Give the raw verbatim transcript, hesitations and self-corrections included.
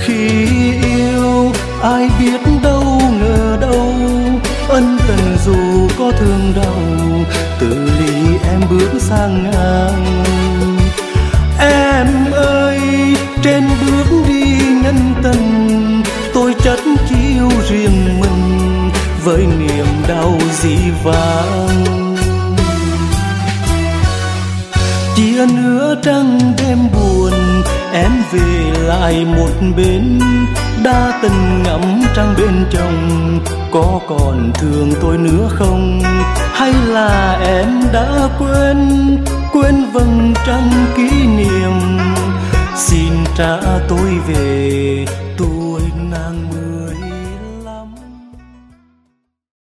khi yêu ai biết đâu ngờ đâu, ân tình dù có thương đau, từ ly em bước sang ngang. Em ơi trên bước đi nhân tình, tôi chất chiêu riêng mình với niềm đau dĩ vãng. Chia nửa trăng đêm buồn, em về lại một bên, đa tình ngắm trăng bên chồng, có còn thương tôi nữa không? Hay là em đã quên, quên vầng trăng kỷ niệm? Xin trả tôi về, tôi nàng mưa.